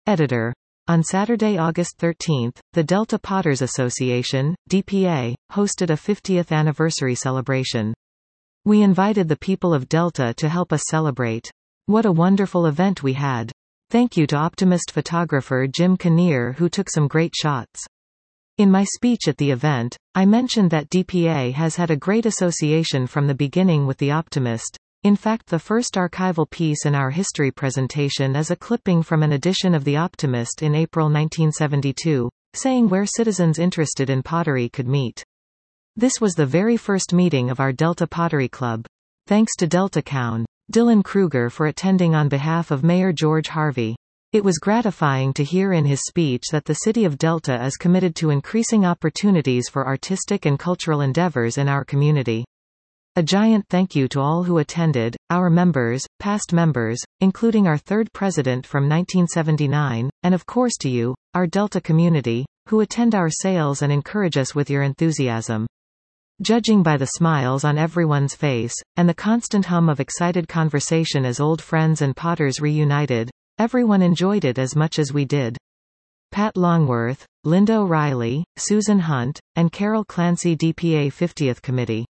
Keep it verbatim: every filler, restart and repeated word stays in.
Editor. On Saturday, August thirteenth, the Delta Potters Association, D P A, hosted a fiftieth anniversary celebration. We invited the people of Delta to help us celebrate. What a wonderful event we had. Thank you to Optimist photographer Jim Kinnear, who took some great shots. In my speech at the event, I mentioned that D P A has had a great association from the beginning with the Optimist. In fact, the first archival piece in our history presentation is a clipping from an edition of The Optimist in April nineteen seventy-two, saying where citizens interested in pottery could meet. This was the very first meeting of our Delta Pottery Club. Thanks to Delta Coun. Dylan Kruger for attending on behalf of Mayor George Harvey. It was gratifying to hear in his speech that the City of Delta is committed to increasing opportunities for artistic and cultural endeavors in our community. A giant thank you to all who attended, our members, past members, including our third president from nineteen seventy-nine, and of course to you, our Delta community, who attend our sales and encourage us with your enthusiasm. Judging by the smiles on everyone's face, and the constant hum of excited conversation as old friends and potters reunited, everyone enjoyed it as much as we did. Pat Longworth, Linda O'Reilly, Susan Hunt, and Carol Clancy D P A fiftieth Committee.